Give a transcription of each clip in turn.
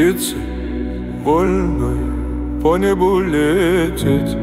птицы вольной по небу лететь.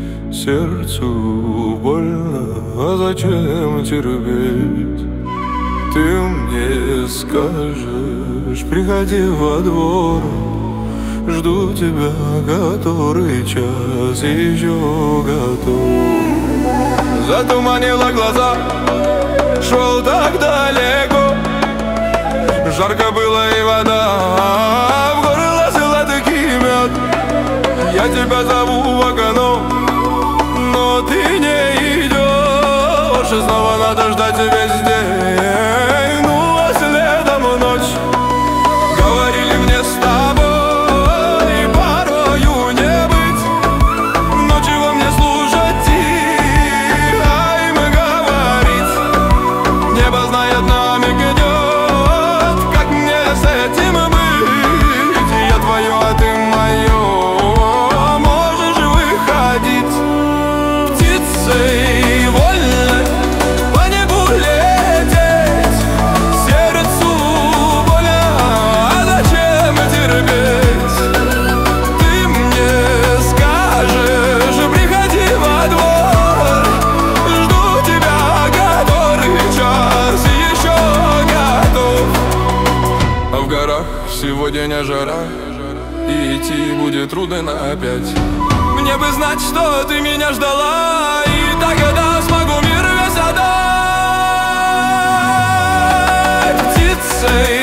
Сердцу больно, а зачем терпеть? Ты мне скажешь, приходи во двор, жду тебя который час еще готов. Затуманила глаза, шел так далеко, жарко было и вода в горло сладкий мед. Я тебя зову в окно, но ты не идешь, и снова надо ждать весь день. Ну а следом ночь. Говорили мне с тобой порою не быть, но чего мне слушать тихо им говорить? Небо знает, намек идет, как мне с этим быть? Я твое, а ты мое, можешь выходить. Птицей вольной по небу лететь, сердцу больно, а зачем терпеть? Ты мне скажешь, приходи во двор, жду тебя который час еще готов. А в горах сегодня жара, и идти будет трудно опять. Мне бы знать, что ты меня ждала, и тогда смогу мир весь отдать. Птицей